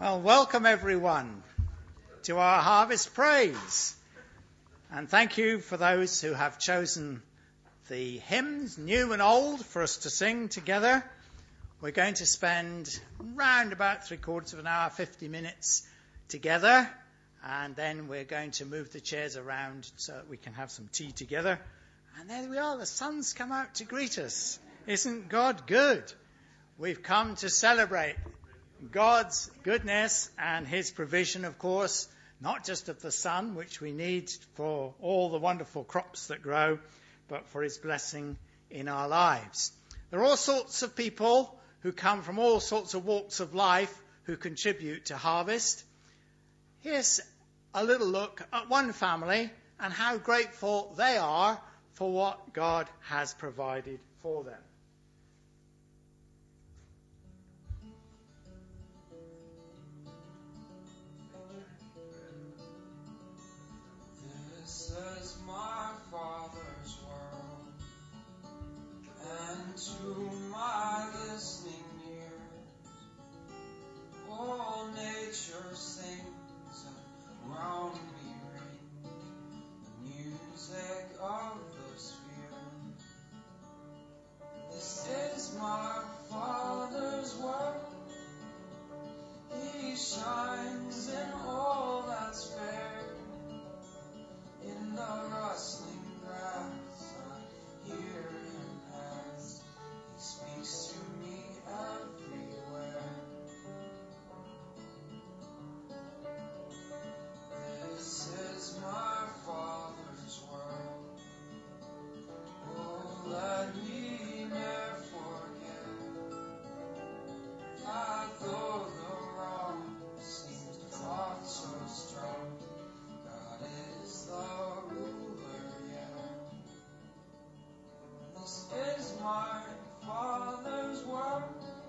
Well, welcome everyone to our Harvest Praise. And thank you for those who have chosen the hymns, new and old, for us to sing together. We're going to spend round about 3/4 of an hour, 50 minutes together. And then we're going to move the chairs around so that we can have some tea together. And there we are, the sun's come out to greet us. Isn't God good? We've come to celebrate God's goodness and his provision, of course, not just of the sun, which we need for all the wonderful crops that grow, but for his blessing in our lives. There are all sorts of people who come from all sorts of walks of life who contribute to Harvest. Here's a little look at one family and how grateful they are for what God has provided for them. To my listening ears, all nature sings and round me ring the music of the sphere. This is my Father's work. He shines in all that's fair. In the rustling grass I hear him pass. He speaks to me everywhere. This is my Father's world. Oh, let me never forget that though the wrong seems fought so strong, God is the ruler yet. This is my Father's work,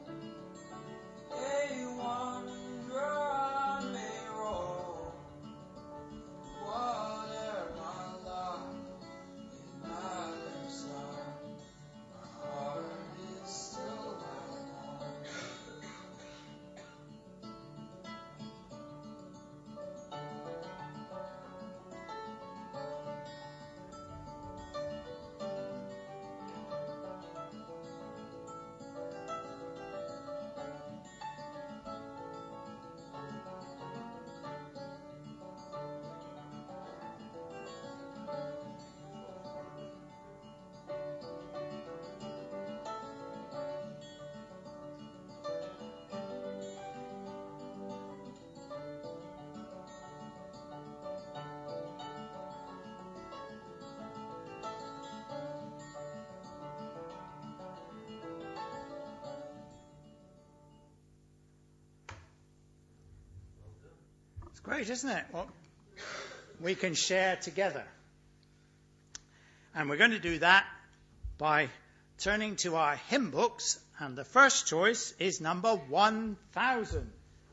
a wonder I may roll. Whatever my lot, it matters not. My heart is still at home. It's great, isn't it? What we can share together. And we're going to do that by turning to our hymn books. And the first choice is number 1000.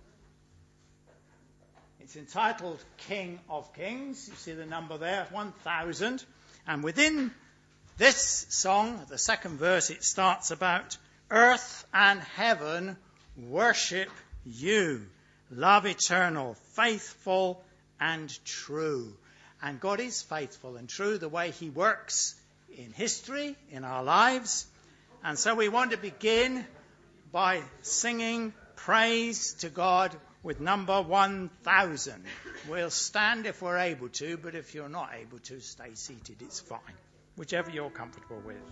It's entitled King of Kings. You see the number there, 1000. And within this song, the second verse, it starts about earth and heaven worship you. Love eternal, faithful and true. And God is faithful and true the way he works in history, in our lives. And so we want to begin by singing praise to God with number 1000. We'll stand if we're able to, but if you're not able to, stay seated. It's fine. Whichever you're comfortable with.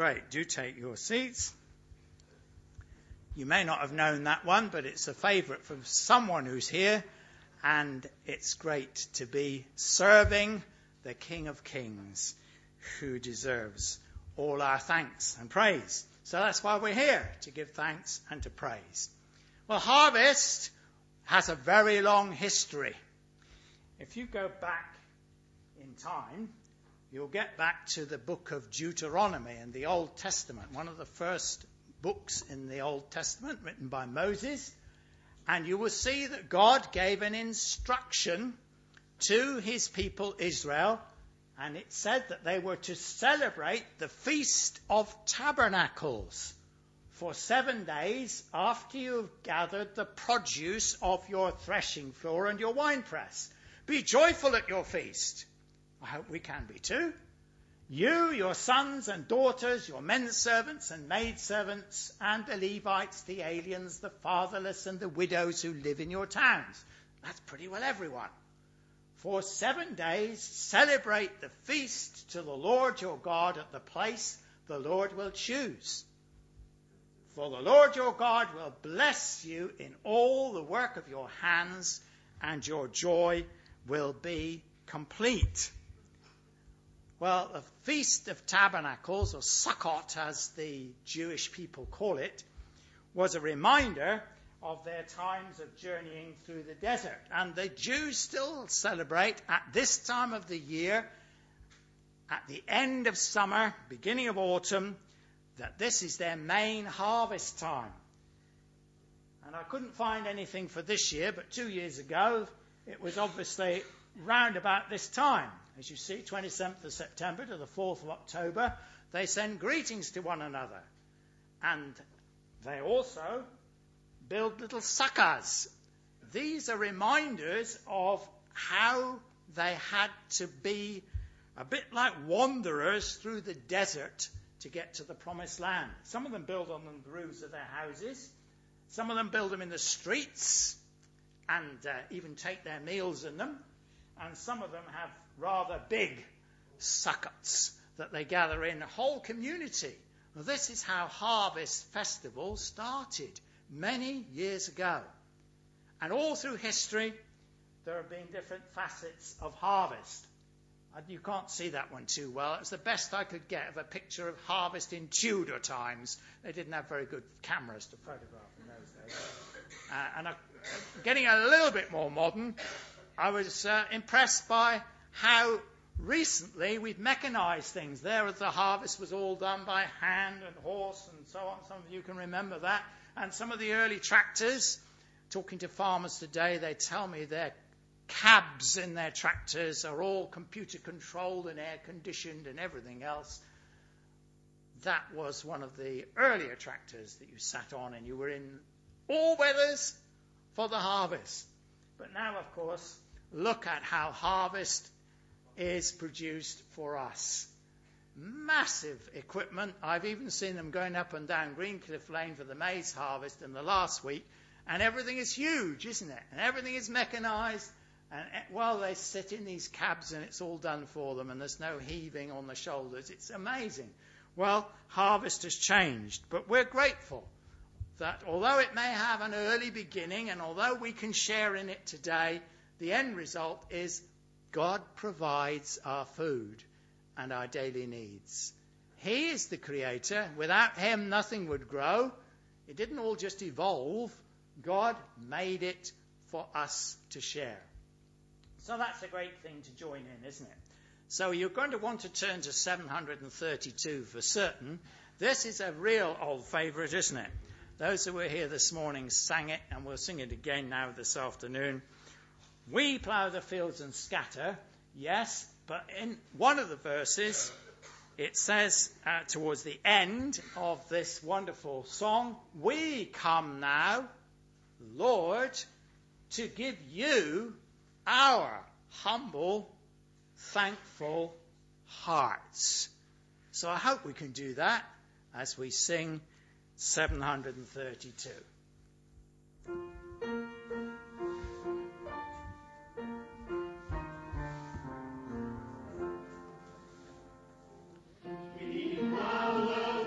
great. Do take your seats. You may not have known that one, but it's a favourite from someone who's here, and it's great to be serving the King of Kings, who deserves all our thanks and praise. So that's why we're here, to give thanks and to praise. Well, harvest has a very long history. If you go back in time, you'll get back to the book of Deuteronomy in the Old Testament, one of the first books in the Old Testament written by Moses, and you will see that God gave an instruction to his people Israel, and it said that they were to celebrate the Feast of Tabernacles for 7 days after you have gathered the produce of your threshing floor and your winepress. Be joyful at your feast. I hope we can be too. You, your sons and daughters, your men servants and maid servants, and the Levites, the aliens, the fatherless, and the widows who live in your towns. That's pretty well everyone. For 7 days, celebrate the feast to the Lord your God at the place the Lord will choose. For the Lord your God will bless you in all the work of your hands, and your joy will be complete. Well, the Feast of Tabernacles, or Sukkot as the Jewish people call it, was a reminder of their times of journeying through the desert. And the Jews still celebrate at this time of the year, at the end of summer, beginning of autumn, that this is their main harvest time. And I couldn't find anything for this year, but 2 years ago, it was obviously round about this time. As you see, 27th of September to the 4th of October, they send greetings to one another. And they also build little sukkahs. These are reminders of how they had to be a bit like wanderers through the desert to get to the promised land. Some of them build on the roofs of their houses. Some of them build them in the streets and even take their meals in them. And some of them have rather big sukkahs that they gather in a whole community. Well, this is how harvest festivals started many years ago. And all through history, there have been different facets of harvest. You can't see that one too well. It's the best I could get of a picture of harvest in Tudor times. They didn't have very good cameras to photograph in those days. And getting a little bit more modern, I was impressed by how recently we've mechanized things. There, the harvest was all done by hand and horse and so on. Some of you can remember that. And some of the early tractors, talking to farmers today, they tell me their cabs in their tractors are all computer controlled and air conditioned and everything else. That was one of the earlier tractors that you sat on, and you were in all weathers for the harvest. But now, of course, look at how harvest is produced for us. Massive equipment. I've even seen them going up and down Greencliff Lane for the maize harvest in the last week, and everything is huge, isn't it? And everything is mechanized, and well, they sit in these cabs and it's all done for them, and there's no heaving on the shoulders. It's amazing. Well, harvest has changed, but we're grateful that although it may have an early beginning, and although we can share in it today, the end result is God provides our food and our daily needs. He is the creator. Without him, nothing would grow. It didn't all just evolve. God made it for us to share. So that's a great thing to join in, isn't it? So you're going to want to turn to 732 for certain. This is a real old favourite, isn't it? Those who were here this morning sang it, and we'll sing it again now this afternoon. We plough the fields and scatter, yes, but in one of the verses, it says towards the end of this wonderful song, we come now, Lord, to give you our humble, thankful hearts. So I hope we can do that as we sing 732. We plow the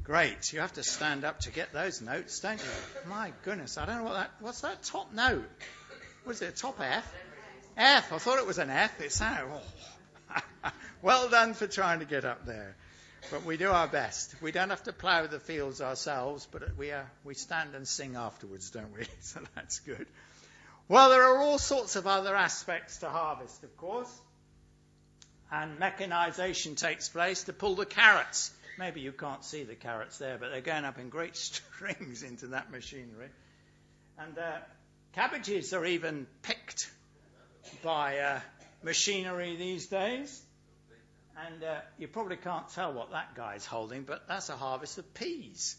Great. You have to stand up to get those notes, don't you? My goodness, I don't know what's that top note? Was it a top F? F. I thought it was an F. It sounded, well done for trying to get up there. But we do our best. We don't have to plough the fields ourselves, but we stand and sing afterwards, don't we? So that's good. Well, there are all sorts of other aspects to harvest, of course. And mechanization takes place to pull the carrots. Maybe you can't see the carrots there, but they're going up in great strings into that machinery. And cabbages are even picked by machinery these days. And you probably can't tell what that guy's holding, but that's a harvest of peas.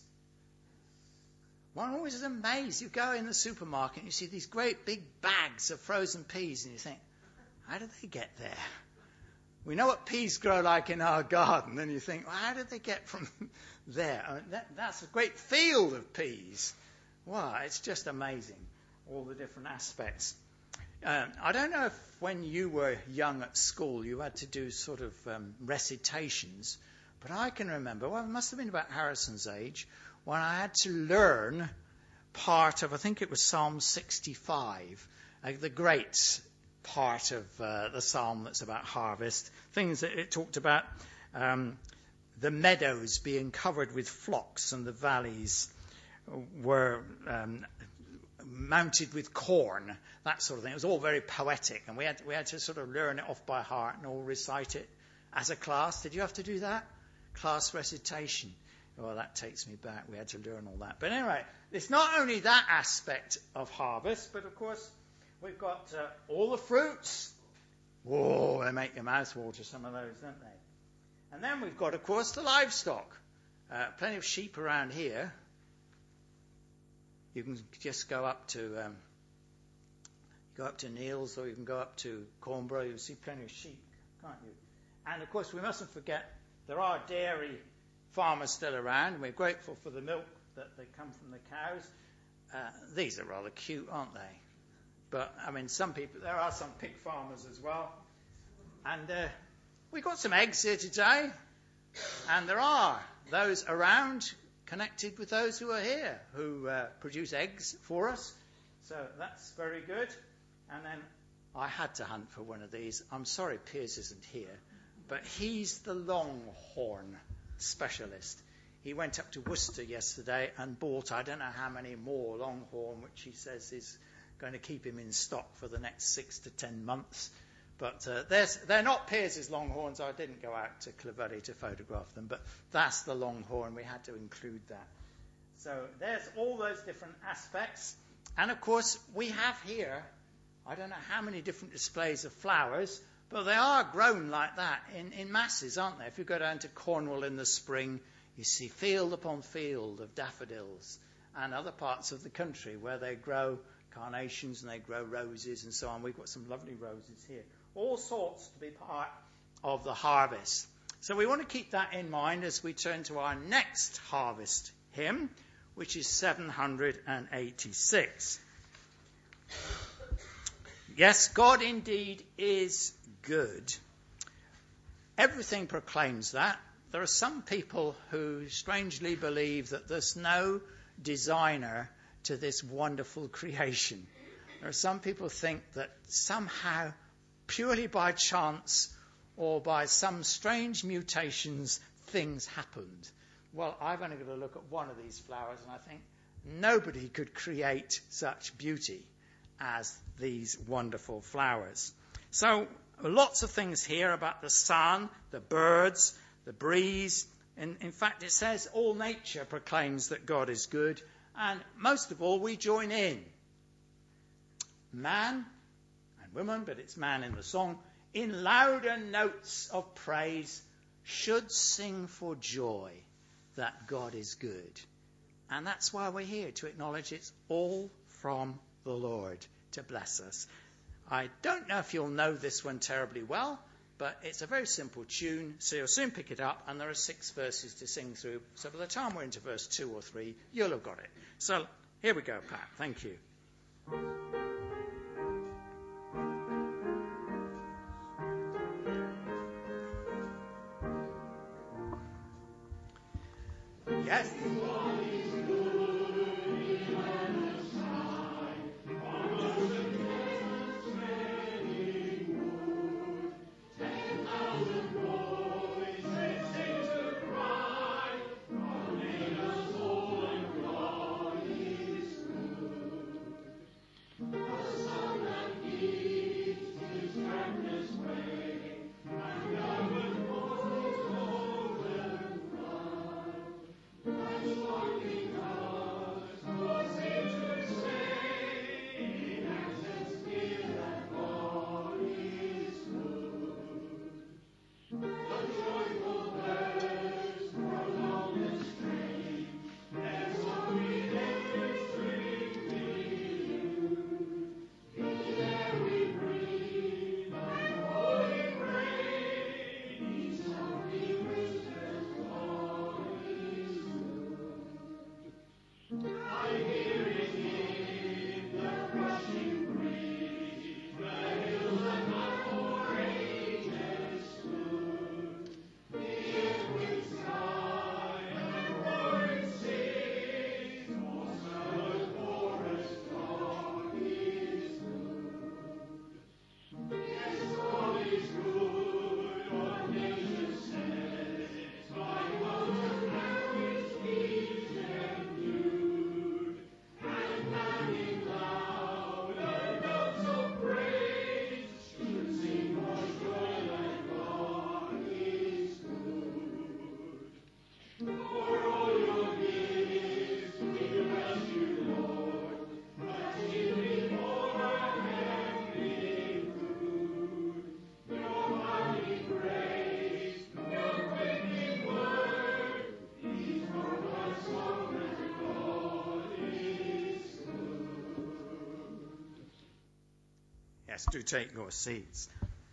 One always is amazed. You go in the supermarket and you see these great big bags of frozen peas, and you think, how did they get there? We know what peas grow like in our garden, and you think, well, how did they get from there? I mean, that's a great field of peas. Wow, it's just amazing, all the different aspects. I don't know if when you were young at school you had to do sort of recitations, but I can remember, well, it must have been about Harrison's age, when I had to learn part of, I think it was Psalm 65, the great part of the psalm that's about harvest, things that it talked about, the meadows being covered with flocks and the valleys were mounted with corn, that sort of thing. It was all very poetic, and we had to sort of learn it off by heart and all recite it as a class. Did you have to do that? Class recitation. Well, that takes me back. We had to learn all that. But anyway, it's not only that aspect of harvest, but of course we've got all the fruits. Whoa, they make your mouth water, some of those, don't they? And then we've got, of course, the livestock. Plenty of sheep around here. You can just go up to Neil's, or you can go up to Cornborough. You'll see plenty of sheep, can't you? And of course, we mustn't forget there are dairy farmers still around. We're grateful for the milk that they come from the cows. These are rather cute, aren't they? But I mean, there are some pig farmers as well. And we've got some eggs here today, and there are those around connected with those who are here, who produce eggs for us. So that's very good. And then I had to hunt for one of these. I'm sorry Piers isn't here, but he's the longhorn specialist. He went up to Worcester yesterday and bought, I don't know how many more longhorn, which he says is going to keep him in stock for the next 6 to 10 months. But they're not Piers's longhorns. I didn't go out to Clovelly to photograph them, but that's the longhorn. We had to include that. So there's all those different aspects. And of course, we have here, I don't know how many different displays of flowers, but they are grown like that in masses, aren't they? If you go down to Cornwall in the spring, you see field upon field of daffodils, and other parts of the country where they grow carnations and they grow roses and so on. We've got some lovely roses here. All sorts to be part of the harvest. So we want to keep that in mind as we turn to our next harvest hymn, which is 786. Yes, God indeed is good. Everything proclaims that. There are some people who strangely believe that there's no designer to this wonderful creation. There are some people who think that somehow, purely by chance or by some strange mutations, things happened. Well, I've only got to look at one of these flowers, and I think nobody could create such beauty as these wonderful flowers. So lots of things here about the sun, the birds, the breeze. In fact, it says all nature proclaims that God is good, and most of all, we join in. Man and woman, but it's man in the song, in louder notes of praise, should sing for joy that God is good. And that's why we're here, to acknowledge it's all from the Lord to bless us. I don't know if you'll know this one terribly well, but it's a very simple tune, so you'll soon pick it up, and there are 6 verses to sing through. So by the time we're into verse 2 or 3, you'll have got it. So here we go, Pat. Thank you. Yes. Yes, do take your seats.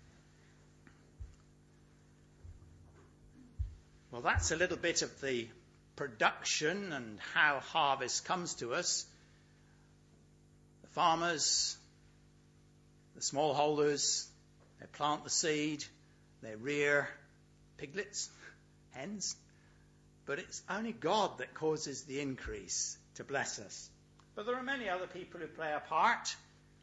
Well, that's a little bit of the production and how harvest comes to us. The farmers, the smallholders, they plant the seed, they rear piglets, hens, but it's only God that causes the increase to bless us. But there are many other people who play a part.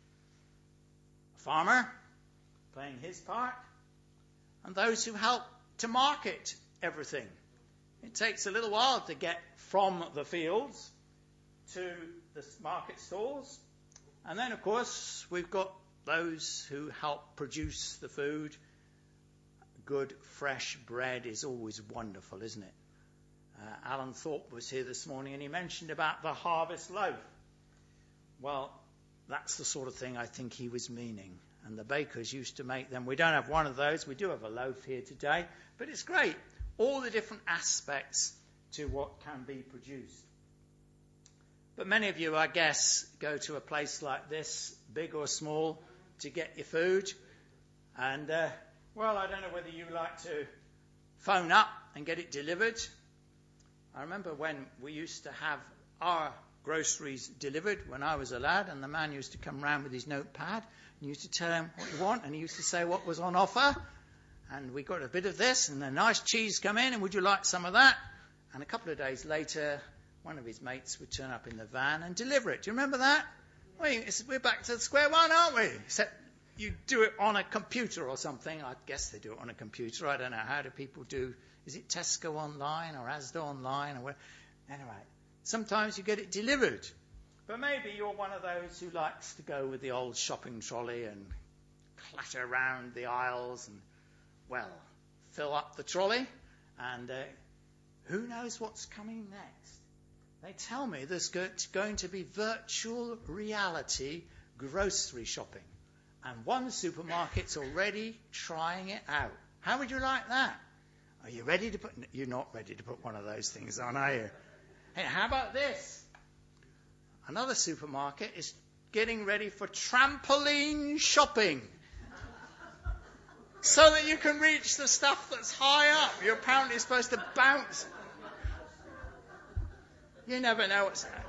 A farmer playing his part, and those who help to market everything. It takes a little while to get from the fields to the market stalls. And then, of course, we've got those who help produce the food. Good, fresh bread is always wonderful, isn't it? Alan Thorpe was here this morning and he mentioned about the harvest loaf. Well, that's the sort of thing I think he was meaning. And the bakers used to make them. We don't have one of those. We do have a loaf here today. But it's great. All the different aspects to what can be produced. But many of you, I guess, go to a place like this, big or small, to get your food. And, well, I don't know whether you like to phone up and get it delivered. I remember when we used to have our groceries delivered when I was a lad, and the man used to come round with his notepad and used to tell him what you want, and he used to say what was on offer. And we got a bit of this, and a nice cheese come in, and would you like some of that? And a couple of days later, one of his mates would turn up in the van and deliver it. Do you remember that? We're back to square one, aren't we? Except you do it on a computer or something. I guess they do it on a computer. I don't know. How do people do? Is it Tesco online or Asda online? Or where? Anyway, sometimes you get it delivered. But maybe you're one of those who likes to go with the old shopping trolley and clatter around the aisles and, well, fill up the trolley. And who knows what's coming next? They tell me there's going to be virtual reality grocery shopping. And one supermarket's already trying it out. How would you like that? Are you ready to put... You're not ready to put one of those things on, are you? Hey, how about this? Another supermarket is getting ready for trampoline shopping. So that you can reach the stuff that's high up. You're apparently supposed to bounce. You never know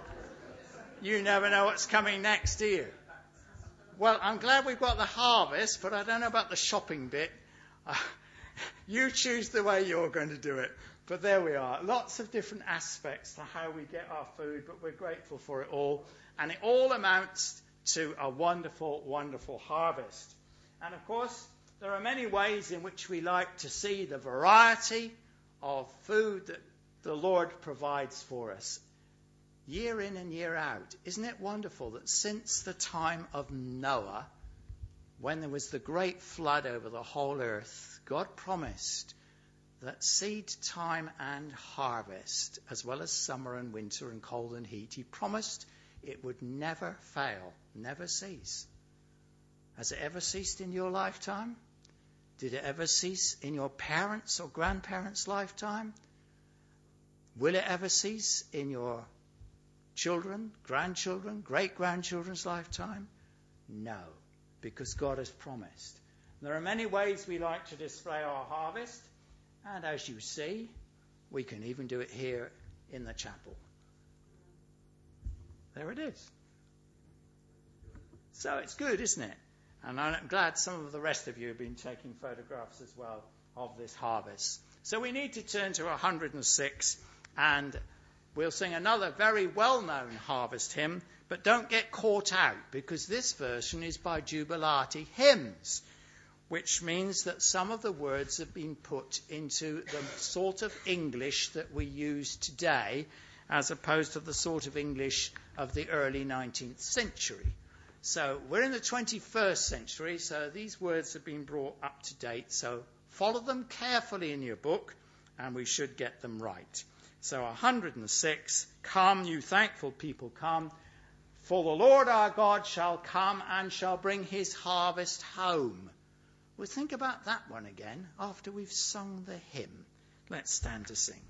what's coming next, do you? Well, I'm glad we've got the harvest, but I don't know about the shopping bit. You choose the way you're going to do it. But there we are. Lots of different aspects to how we get our food, but we're grateful for it all. And it all amounts to a wonderful, wonderful harvest. And of course, there are many ways in which we like to see the variety of food that the Lord provides for us, year in and year out. Isn't it wonderful that since the time of Noah, when there was the great flood over the whole earth, God promised that seed time and harvest, as well as summer and winter and cold and heat, he promised it would never fail, never cease. Has it ever ceased in your lifetime? Did it ever cease in your parents' or grandparents' lifetime? Will it ever cease in your children, grandchildren, great-grandchildren's lifetime? No, because God has promised. There are many ways we like to display our harvest, and as you see, we can even do it here in the chapel. There it is. So it's good, isn't it? And I'm glad some of the rest of you have been taking photographs as well of this harvest. So we need to turn to 106, and we'll sing another very well-known harvest hymn, but don't get caught out, because this version is by Jubilati Hymns, which means that some of the words have been put into the sort of English that we use today, as opposed to the sort of English of the early 19th century. So we're in the 21st century, so these words have been brought up to date. So follow them carefully in your book, and we should get them right. So 106, come, you thankful people, come, for the Lord our God shall come and shall bring his harvest home. We'll think about that one again after we've sung the hymn. Let's stand to sing.